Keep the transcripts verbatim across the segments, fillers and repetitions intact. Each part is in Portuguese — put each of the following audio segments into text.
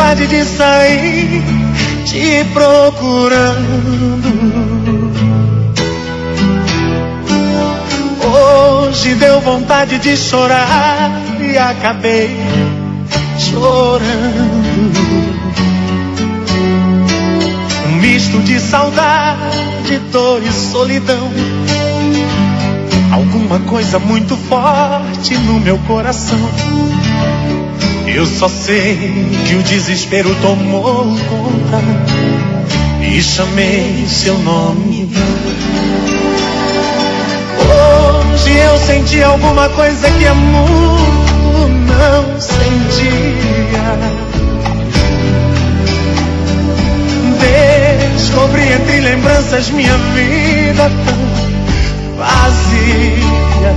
vontade de sair te procurando. Hoje deu vontade de chorar e acabei chorando. Um misto de saudade, dor e solidão. Alguma coisa muito forte no meu coração. Eu só sei que o desespero tomou conta e chamei seu nome. Hoje eu senti alguma coisa que há muito não sentia. Descobri entre lembranças minha vida tão vazia.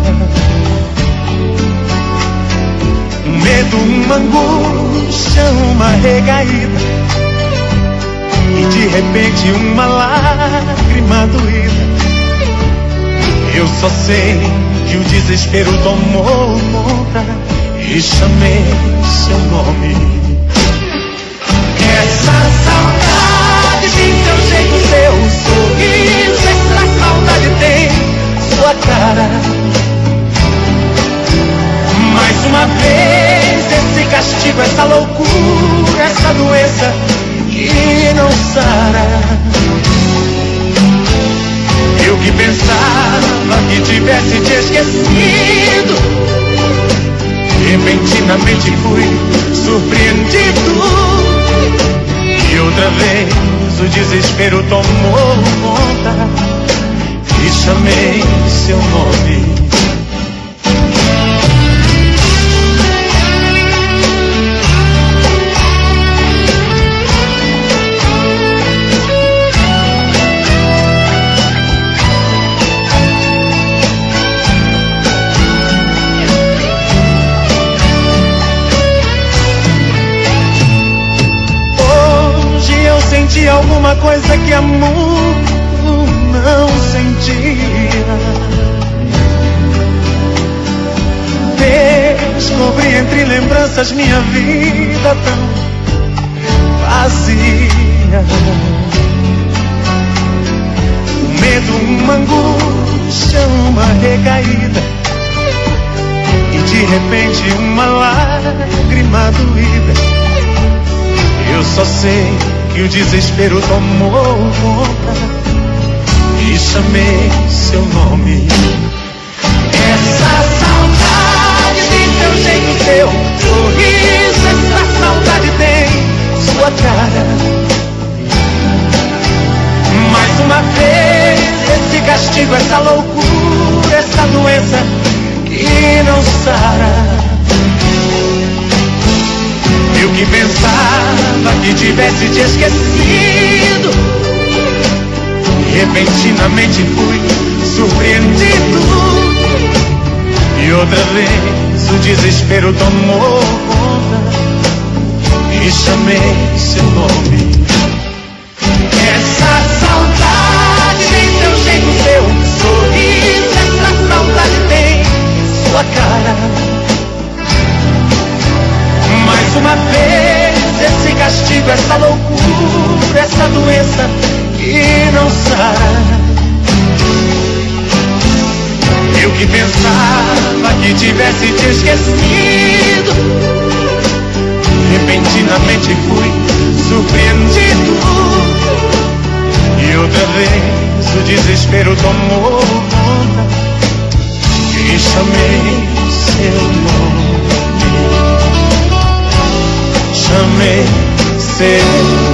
Um medo, uma angústia, uma recaída, e de repente uma lágrima doída. Eu só sei que o desespero tomou conta e chamei seu nome. Essa saudade tem seu jeito, seu sorriso, essa saudade tem sua cara. Mais uma vez esse castigo, essa loucura, essa doença que não sara. Eu que pensava que tivesse te esquecido, repentinamente fui surpreendido. E outra vez o desespero tomou conta e chamei seu nome. Senti alguma coisa que há muito não sentia. Descobri entre lembranças minha vida tão vazia. Um medo, uma angústia, uma recaída, e de repente uma lágrima doída. Eu só sei que o desespero tomou conta e chamei seu nome. Essa saudade tem seu jeito, seu sorriso, essa saudade tem sua cara. Mais uma vez esse castigo, essa loucura, essa doença que não sara. Eu que pensava que tivesse te esquecido, repentinamente fui surpreendido. E outra vez o desespero tomou conta e chamei seu nome. Essa saudade tem seu jeito, seu sorriso, essa saudade tem sua cara. Mais uma vez esse castigo, essa loucura, essa doença que não sara. Eu que pensava que tivesse te esquecido, repentinamente fui surpreendido. E outra vez o desespero tomou conta e chamei seu nome. Chamei seu